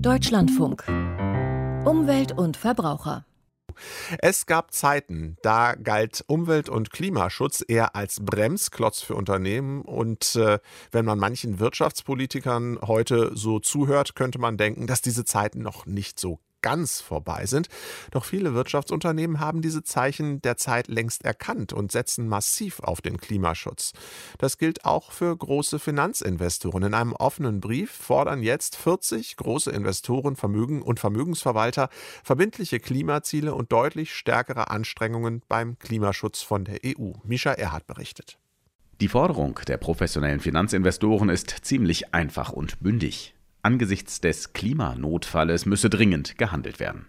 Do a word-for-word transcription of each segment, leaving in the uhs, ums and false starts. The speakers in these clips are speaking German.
Deutschlandfunk. Umwelt und Verbraucher. Es gab Zeiten, da galt Umwelt- und Klimaschutz eher als Bremsklotz für Unternehmen. Und äh, wenn man manchen Wirtschaftspolitikern heute so zuhört, könnte man denken, dass diese Zeiten noch nicht so ganz vorbei sind. Doch viele Wirtschaftsunternehmen haben diese Zeichen der Zeit längst erkannt und setzen massiv auf den Klimaschutz. Das gilt auch für große Finanzinvestoren. In einem offenen Brief fordern jetzt vierzig große Investoren, Vermögen und Vermögensverwalter verbindliche Klimaziele und deutlich stärkere Anstrengungen beim Klimaschutz von der E U. Mischa Erhardt berichtet. Die Forderung der professionellen Finanzinvestoren ist ziemlich einfach und bündig. Angesichts des Klimanotfalles müsse dringend gehandelt werden.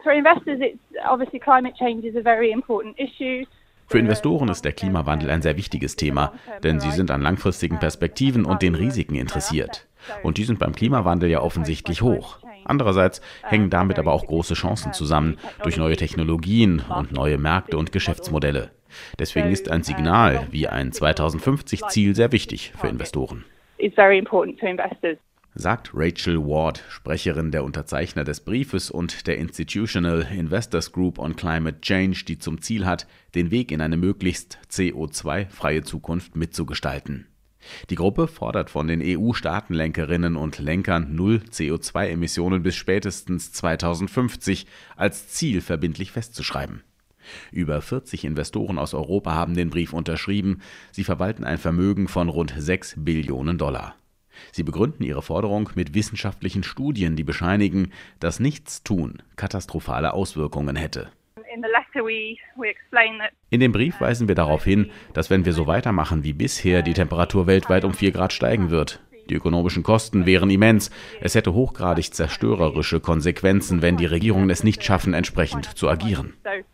Für Investoren ist der Klimawandel ein sehr wichtiges Thema, denn sie sind an langfristigen Perspektiven und den Risiken interessiert. Und die sind beim Klimawandel ja offensichtlich hoch. Andererseits hängen damit aber auch große Chancen zusammen durch neue Technologien und neue Märkte und Geschäftsmodelle. Deswegen ist ein Signal wie ein zweitausendfünfzig-Ziel sehr wichtig für Investoren. Sagt Rachel Ward, Sprecherin der Unterzeichner des Briefes und der Institutional Investors Group on Climate Change, die zum Ziel hat, den Weg in eine möglichst C O zwei freie Zukunft mitzugestalten. Die Gruppe fordert von den E U-Staatenlenkerinnen und Lenkern null C O zwei Emissionen bis spätestens zweitausendfünfzig als Ziel verbindlich festzuschreiben. Über vierzig Investoren aus Europa haben den Brief unterschrieben. Sie verwalten ein Vermögen von rund sechs Billionen Dollar. Sie begründen ihre Forderung mit wissenschaftlichen Studien, die bescheinigen, dass Nichtstun katastrophale Auswirkungen hätte. In dem Brief weisen wir darauf hin, dass wenn wir so weitermachen wie bisher, die Temperatur weltweit um vier Grad steigen wird. Die ökonomischen Kosten wären immens. Es hätte hochgradig zerstörerische Konsequenzen, wenn die Regierungen es nicht schaffen, entsprechend zu agieren.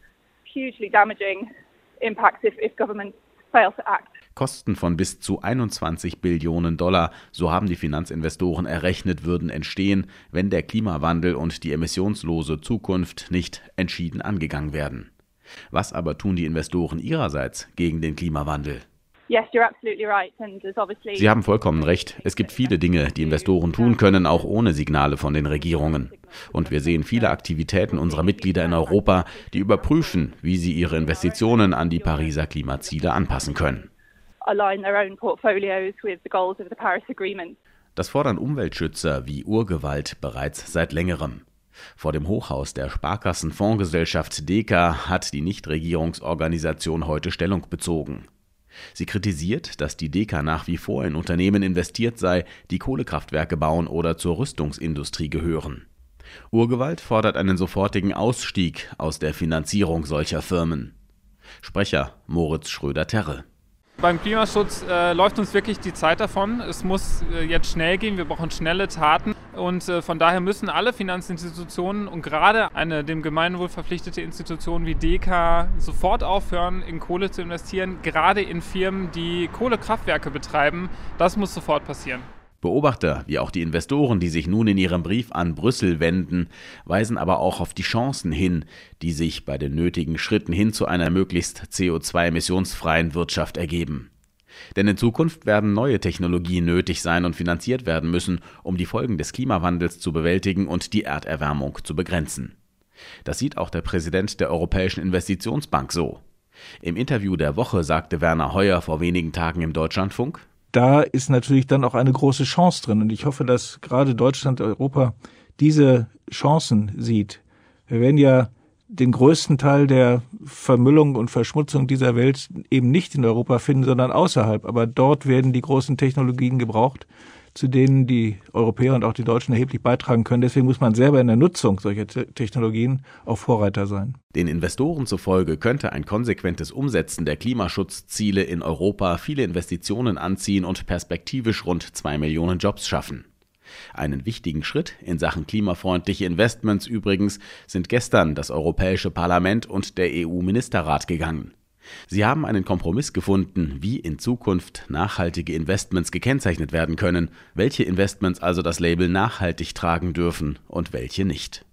Kosten von bis zu einundzwanzig Billionen Dollar, so haben die Finanzinvestoren errechnet, würden entstehen, wenn der Klimawandel und die emissionslose Zukunft nicht entschieden angegangen werden. Was aber tun die Investoren ihrerseits gegen den Klimawandel? Sie haben vollkommen recht. Es gibt viele Dinge, die Investoren tun können, auch ohne Signale von den Regierungen. Und wir sehen viele Aktivitäten unserer Mitglieder in Europa, die überprüfen, wie sie ihre Investitionen an die Pariser Klimaziele anpassen können. Das fordern Umweltschützer wie Urgewalt bereits seit längerem. Vor dem Hochhaus der Sparkassenfondsgesellschaft Deka hat die Nichtregierungsorganisation heute Stellung bezogen. Sie kritisiert, dass die Deka nach wie vor in Unternehmen investiert sei, die Kohlekraftwerke bauen oder zur Rüstungsindustrie gehören. Urgewalt fordert einen sofortigen Ausstieg aus der Finanzierung solcher Firmen. Sprecher Moritz Schröder-Terre. Beim Klimaschutz äh, läuft uns wirklich die Zeit davon. Es muss äh, jetzt schnell gehen, wir brauchen schnelle Taten. Und äh, von daher müssen alle Finanzinstitutionen und gerade eine dem Gemeinwohl verpflichtete Institution wie Deka sofort aufhören, in Kohle zu investieren, gerade in Firmen, die Kohlekraftwerke betreiben. Das muss sofort passieren. Beobachter, wie auch die Investoren, die sich nun in ihrem Brief an Brüssel wenden, weisen aber auch auf die Chancen hin, die sich bei den nötigen Schritten hin zu einer möglichst C O zwei emissionsfreien Wirtschaft ergeben. Denn in Zukunft werden neue Technologien nötig sein und finanziert werden müssen, um die Folgen des Klimawandels zu bewältigen und die Erderwärmung zu begrenzen. Das sieht auch der Präsident der Europäischen Investitionsbank so. Im Interview der Woche sagte Werner Heuer vor wenigen Tagen im Deutschlandfunk: Da ist natürlich dann auch eine große Chance drin. Und ich hoffe, dass gerade Deutschland, Europa diese Chancen sieht. Wir werden ja den größten Teil der Vermüllung und Verschmutzung dieser Welt eben nicht in Europa finden, sondern außerhalb. Aber dort werden die großen Technologien gebraucht, zu denen die Europäer und auch die Deutschen erheblich beitragen können. Deswegen muss man selber in der Nutzung solcher Technologien auch Vorreiter sein. Den Investoren zufolge könnte ein konsequentes Umsetzen der Klimaschutzziele in Europa viele Investitionen anziehen und perspektivisch rund zwei Millionen Jobs schaffen. Einen wichtigen Schritt in Sachen klimafreundliche Investments übrigens sind gestern das Europäische Parlament und der E U-Ministerrat gegangen. Sie haben einen Kompromiss gefunden, wie in Zukunft nachhaltige Investments gekennzeichnet werden können, welche Investments also das Label nachhaltig tragen dürfen und welche nicht.